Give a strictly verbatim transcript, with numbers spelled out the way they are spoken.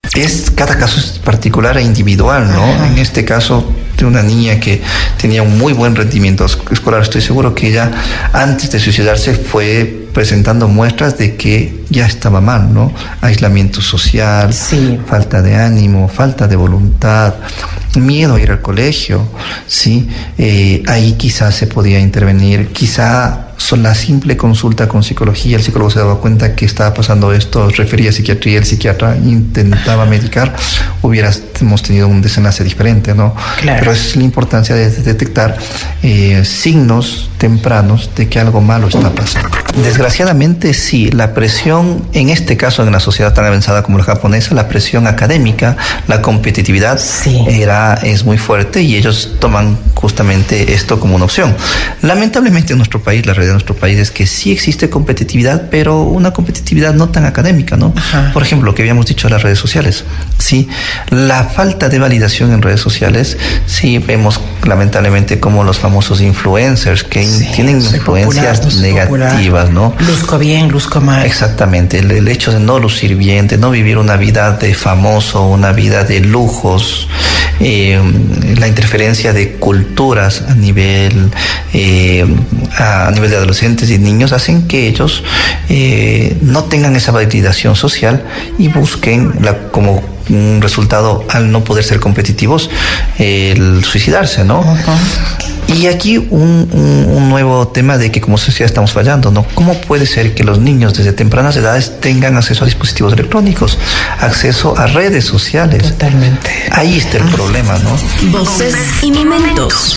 es cada caso es particular e individual, ¿no? Ajá. En este caso de una niña que tenía un muy buen rendimiento escolar, estoy seguro que ella antes de suicidarse fue presentando muestras de que ya estaba mal, ¿no? Aislamiento social, sí. Falta de ánimo, falta de voluntad, miedo a ir al colegio, ¿sí? Eh, ahí quizás se podía intervenir, quizá son la simple consulta con psicología, el psicólogo se daba cuenta que estaba pasando esto, refería a psiquiatría, el psiquiatra intentaba medicar, hubiéramos tenido un desenlace diferente, ¿no? Claro. Pero es la importancia de detectar eh, signos tempranos de que algo malo está pasando. Desgraciadamente sí, la presión, en este caso en la sociedad tan avanzada como la japonesa, la presión académica, la competitividad sí. era, es muy fuerte y ellos toman justamente esto como una opción. Lamentablemente en nuestro país, la realidad de nuestro país es que sí existe competitividad, pero una competitividad no tan académica, ¿no? Ajá. Por ejemplo, lo que habíamos dicho de las redes sociales, ¿sí? La falta de validación en redes sociales, sí vemos lamentablemente como los famosos influencers que sí, tienen influencias popular, negativas, ¿no? Luzco bien, luzco mal. Exactamente, el, el hecho de no lucir bien, de no vivir una vida de famoso, una vida de lujos, eh, la interferencia de culturas a nivel eh, a nivel de adolescentes y niños hacen que ellos eh, no tengan esa validación social y busquen la, como un resultado, al no poder ser competitivos, eh, el suicidarse, ¿no? Uh-huh. Y aquí un, un, un nuevo tema de que como sociedad estamos fallando, ¿no? ¿Cómo puede ser que los niños desde tempranas edades tengan acceso a dispositivos electrónicos, acceso a redes sociales? Totalmente. Ahí está el uh-huh. problema, ¿no? Voces y momentos.